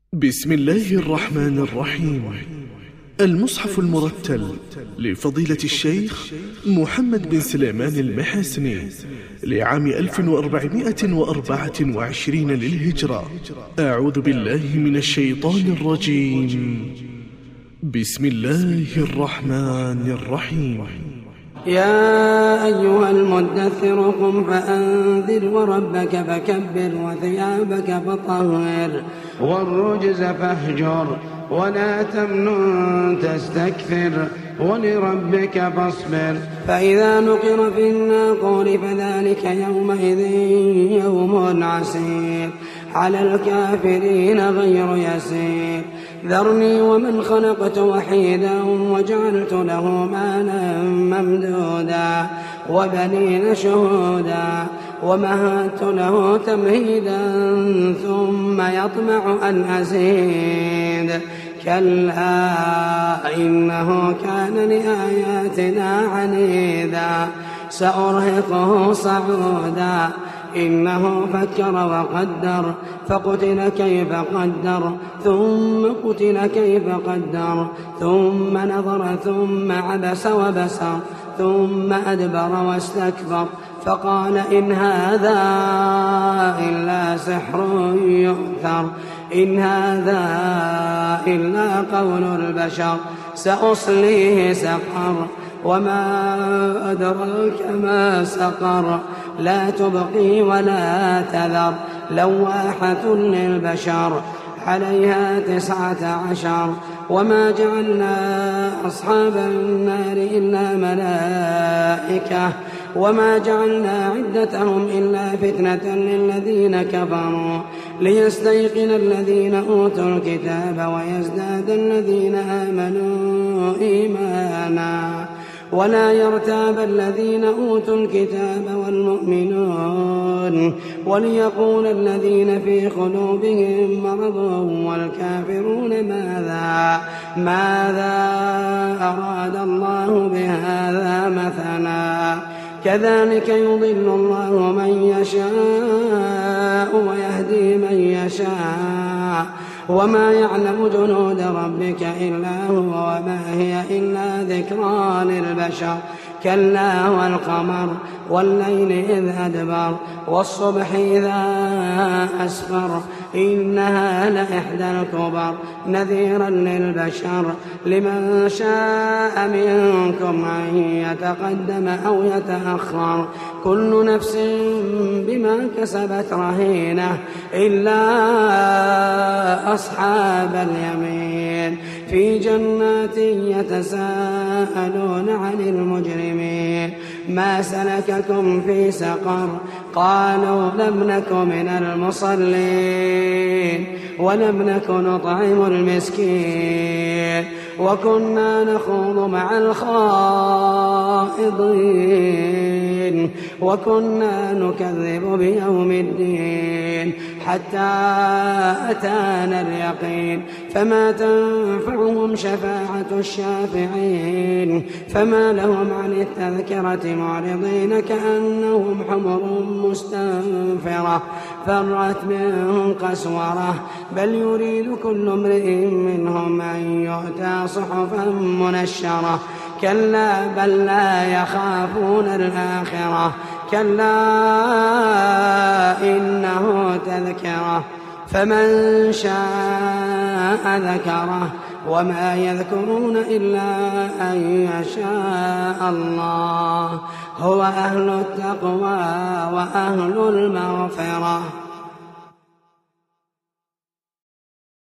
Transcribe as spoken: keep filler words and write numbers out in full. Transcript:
بسم الله الرحمن الرحيم. المصحف المرتل لفضيلة الشيخ محمد بن سليمان المحاسني لعام ألف وأربعمائة وأربعة وعشرين للهجرة. أعوذ بالله من الشيطان الرجيم. بسم الله الرحمن الرحيم. يا أيها المدثر قم فأنذر وربك فكبر وثيابك فطهر والرجز فاهجر ولا تمنن تستكثر ولربك فاصبر. فإذا نقر في الناقور فذلك يومئذ يوم عسير على الكافرين غير يسير. ذرني ومن خلقت وحيدا وجعلت له مالا ممدودا وبنين شهودا ومهدت له تمهيدا ثم يطمع أن أزيد. كلا إنه كان لآياتنا عنيدا سأرهقه صعودا. إنه فكر وقدر فقتل كيف قدر ثم قتل كيف قدر ثم نظر ثم عبس وبسر ثم أدبر واستكبر فقال إن هذا إلا سحر يؤثر إن هذا إلا قول البشر سأصليه سقر وما أدراك ما سقر لا تبقي ولا تذر لواحة للبشر عليها تسعة عشر. وما جعلنا أصحاب النار إلا ملائكة وما جعلنا عدتهم إلا فتنة للذين كفروا ليستيقن الذين أوتوا الكتاب ويزداد الذين آمنوا إيمانا ولا يرتاب الذين أوتوا الكتاب والمؤمنون وليقول الذين في قلوبهم مرض والكافرون ماذا ماذا أراد الله بهذا مثلا. كذلك يضل الله من يشاء ويهدي من يشاء وما يعلم جنود ربك إلا هو وما هي إلا ذكرى للبشر. كلا والقمر والليل إذ أدبر والصبح إذا أسفر إنها لإحدى الكبر نذيرا للبشر لمن شاء منكم أن يتقدم أو يتأخر كل نفس بما كسبت رهينة إلا أصحاب اليمين في جنات يتساءلون عن المجرمين ما سلككم في سقر قالوا لم نك من المصلين ولم نك نطعم المسكين وكنا نخوض مع الخائضين وكنا نكذب بيوم الدين حتى أتانا اليقين فما تنفعهم شفاعة الشافعين فما لهم عن التذكرة معرضين كأنهم حمر مستنفرة فرت من قسورة بل يريد كل امرئ منهم أن يؤتى صحفا منشرة كلا بل لا يخافون الآخرة كلا إنه تذكرة فمن شاء ذكره وما يذكرون إلا أن يشاء الله هو أهل التقوى وأهل المغفرة.